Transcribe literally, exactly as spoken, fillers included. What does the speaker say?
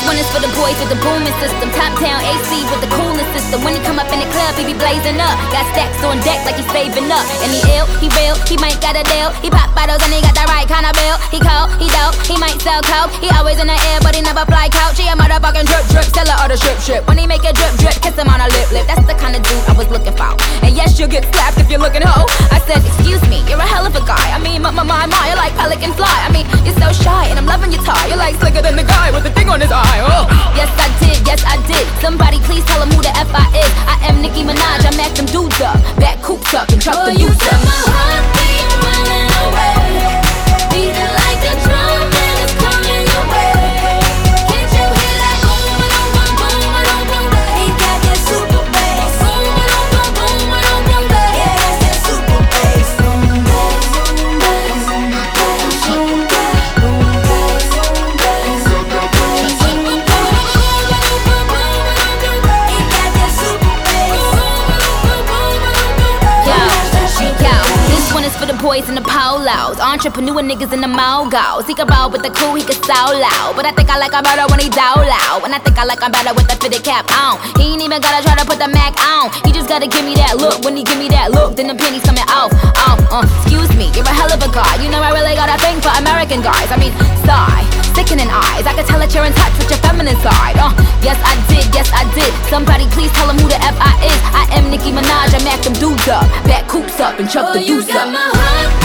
one is for the boys with the booming system. Top down A C with the coolest system. When he come up in the club, he be blazing up. Got stacks on deck like he's saving up. And he ill, he real, he might got a deal. He pop bottles and he got the right kind of bill. He cold, he dope, he might sell coke. He always in the air, but he never fly couch. He a motherfucking drip drip, seller or the strip strip. When he make a drip drip, kiss him on a lip lip. That's the kind of dude I was looking for. And yes, you'll get slapped if you're looking hoe. I said, excuse me, you're a hell of a guy. I mean, my my my my, you're like pelican fly. I mean, you're so shy and I'm loving your tie. You're like slicker than the guy with the thing on his eye. Oh. Yes, I did, yes, I did. Somebody please tell him who the F I is. I am Nicki Minaj, I mack them dudes up. Back coops up and truck Oh, the you youth set up. my heartbeat running away, beating like a drum and it's coming your way. Can't you hear that boom, boom, boom, boom, boom, boom? He got that super bass. Boom, boom, boom, boom, boom, boom, boom. Yeah, that's that super bass. Boom, bass, boom, bass, boom, bass, boom, bass, boom, bass, boom, bass, boom, bass. Boom, boom, boom, boom, boom, boom, boom, boom. He got that super bass. Boom, boom, boom, boom, boom, boom. Yo, yo, this one is for the boys in the polos. Entrepreneur niggas in the mogos. He can roll with the cool, he can sound loud. But I think I like him better when he down loud. And I think I like him better with the fitted cap on. He ain't even gotta try to put the Mac on. He just gotta give me that look. When he give me that look, then the pennies coming off. Oh, uh, excuse me, you're a hell of a guy. You know I really got a thing for American guys. I mean, sigh, sickening eyes. I can tell that you're in touch with your feminine side. Uh, yes I did, yes I did. Somebody please tell him who the F I is. I am Nicki Minaj, I mack them dudes up. Back coops up and chuck Oh, the you deuce got up. my heart